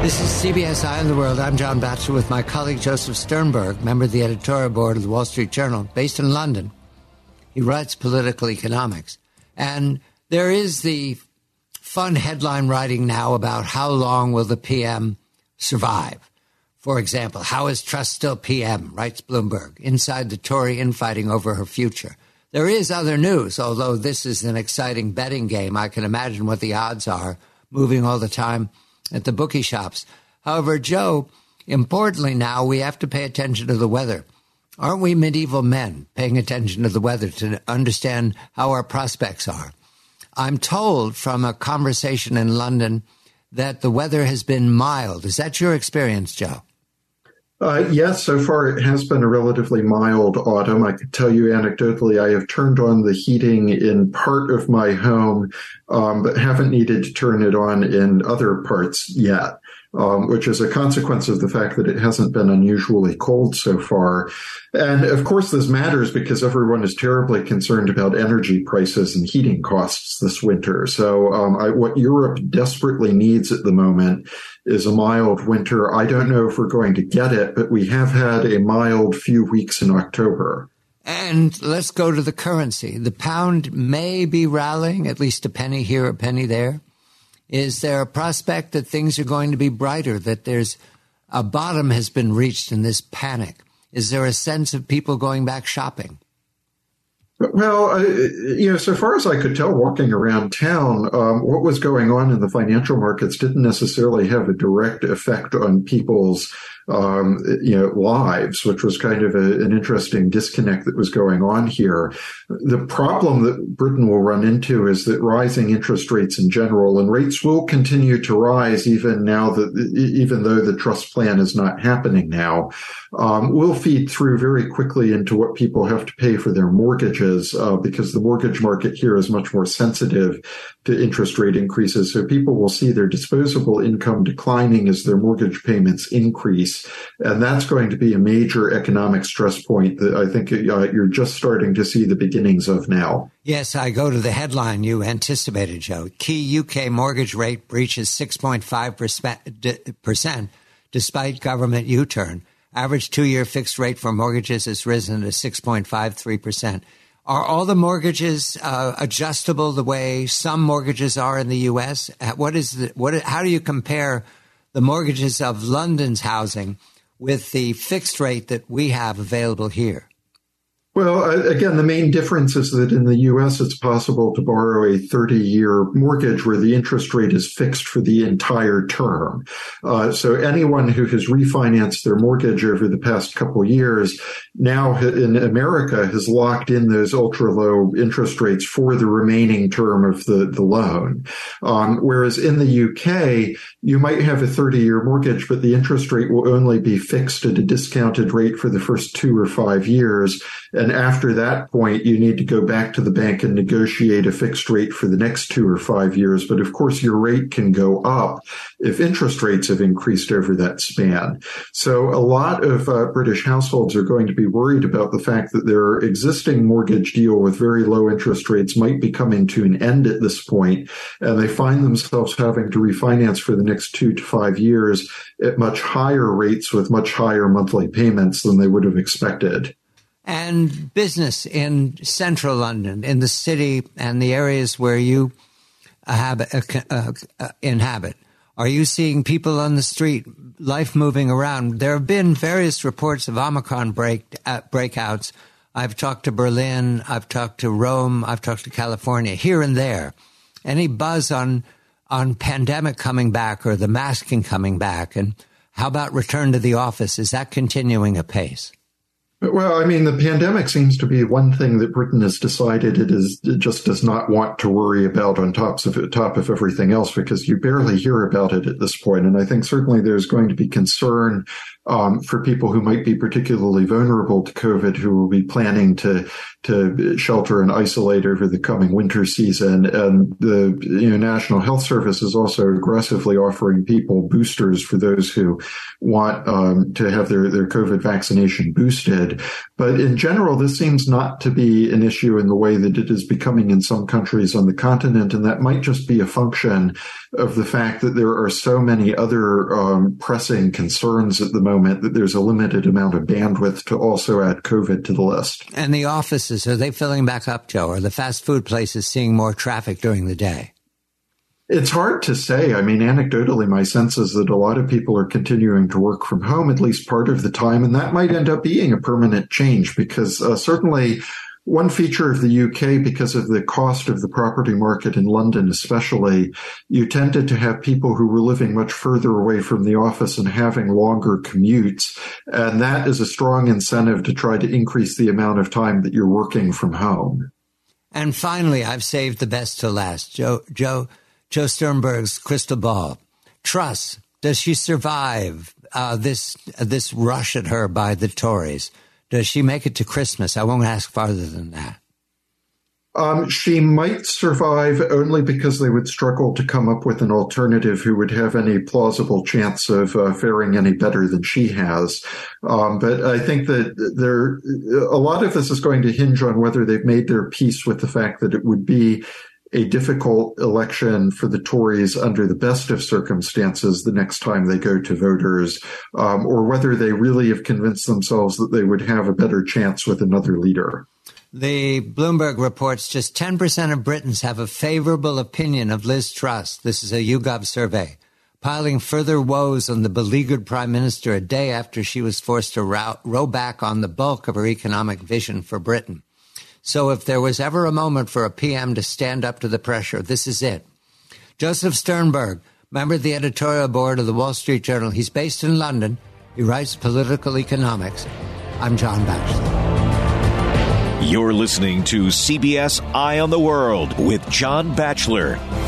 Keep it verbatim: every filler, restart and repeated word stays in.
This is C B S Eye on the World. I'm John Batchelor with my colleague Joseph Sternberg, member of the editorial board of the Wall Street Journal, based in London. He writes political economics. And there is the fun headline writing now about how long will the P M survive. For example, how is Truss still P M, writes Bloomberg, inside the Tory infighting over her future. There is other news, although this is an exciting betting game. I can imagine what the odds are moving all the time at the bookie shops. However, Joe, importantly now, we have to pay attention to the weather. Aren't we medieval men paying attention to the weather to understand how our prospects are? I'm told from a conversation in London that the weather has been mild. Is that your experience, Joe? Uh, yes, so far it has been a relatively mild autumn. I could tell you anecdotally, I have turned on the heating in part of my home, um, but haven't needed to turn it on in other parts yet, um, which is a consequence of the fact that it hasn't been unusually cold so far. And of course, this matters because everyone is terribly concerned about energy prices and heating costs this winter. So um, I, what Europe desperately needs at the moment is a mild winter. I don't know if we're going to get it, but we have had a mild few weeks in October. And let's go to the currency. The pound may be rallying, at least a penny here, a penny there. Is there a prospect that things are going to be brighter, that there's a bottom has been reached in this panic? Is there a sense of people going back shopping? Well, uh, you know, so far as I could tell walking around town, um, what was going on in the financial markets didn't necessarily have a direct effect on people's, um, you know, lives, which was kind of a, an interesting disconnect that was going on here. The problem that Britain will run into is that rising interest rates in general, and rates will continue to rise even now that, even though the Truss plan is not happening now, um, will feed through very quickly into what people have to pay for their mortgages. Uh, because the mortgage market here is much more sensitive to interest rate increases. So people will see their disposable income declining as their mortgage payments increase. And that's going to be a major economic stress point that I think uh, you're just starting to see the beginnings of now. Yes, I go to the headline you anticipated, Joe. Key U K mortgage rate breaches six point five percent despite government U-turn. Average two-year fixed rate for mortgages has risen to six point five three percent. Are all the mortgages uh, adjustable the way some mortgages are in the U S? What is the, what? How do you compare the mortgages of London's housing with the fixed rate that we have available here? Well, again, the main difference is that in the U S, it's possible to borrow a thirty-year mortgage where the interest rate is fixed for the entire term. Uh, so anyone who has refinanced their mortgage over the past couple of years now in America has locked in those ultra-low interest rates for the remaining term of the, the loan. Um, whereas in the U K, you might have a thirty-year mortgage, but the interest rate will only be fixed at a discounted rate for the first two or five years. And after that point, you need to go back to the bank and negotiate a fixed rate for the next two or five years. But of course, your rate can go up if interest rates have increased over that span. So a lot of uh, British households are going to be worried about the fact that their existing mortgage deal with very low interest rates might be coming to an end at this point, and they find themselves having to refinance for the next two to five years at much higher rates with much higher monthly payments than they would have expected. And business in central London, in the city and the areas where you have, uh, uh, uh, inhabit, are you seeing people on the street, life moving around? There have been various reports of Omicron break, uh, breakouts. I've talked to Berlin, I've talked to Rome, I've talked to California, here and there. Any buzz on on pandemic coming back or the masking coming back? And how about return to the office? Is that continuing apace? Well, I mean, the pandemic seems to be one thing that Britain has decided it is it just does not want to worry about on top of top of everything else, because you barely hear about it at this point. And I think certainly there's going to be concern um, for people who might be particularly vulnerable to COVID, who will be planning to to shelter and isolate over the coming winter season. And the you know, National Health Service is also aggressively offering people boosters for those who want um, to have their, their COVID vaccination boosted. But in general, this seems not to be an issue in the way that it is becoming in some countries on the continent. And that might just be a function of the fact that there are so many other um, pressing concerns at the moment that there's a limited amount of bandwidth to also add COVID to the list. And the offices, are they filling back up, Joe? Are the fast food places seeing more traffic during the day? It's hard to say. I mean, anecdotally, my sense is that a lot of people are continuing to work from home at least part of the time, and that might end up being a permanent change because uh, certainly one feature of the U K, because of the cost of the property market in London especially, you tended to have people who were living much further away from the office and having longer commutes. And that is a strong incentive to try to increase the amount of time that you're working from home. And finally, I've saved the best to last. Joe, Joe, Joe Sternberg's crystal ball. Truss, does she survive uh, this this rush at her by the Tories? Does she make it to Christmas? I won't ask farther than that. Um, she might survive only because they would struggle to come up with an alternative who would have any plausible chance of uh, faring any better than she has. Um, but I think that there, a lot of this is going to hinge on whether they've made their peace with the fact that it would be a difficult election for the Tories under the best of circumstances the next time they go to voters, um, or whether they really have convinced themselves that they would have a better chance with another leader. The Bloomberg reports just ten percent of Britons have a favorable opinion of Liz Truss. This is a YouGov survey, piling further woes on the beleaguered prime minister a day after she was forced to row, row back on the bulk of her economic vision for Britain. So if there was ever a moment for a P M to stand up to the pressure, this is it. Joseph Sternberg, member of the editorial board of the Wall Street Journal. He's based in London. He writes political economics. I'm John Batchelor. You're listening to C B S Eye on the World with John Batchelor.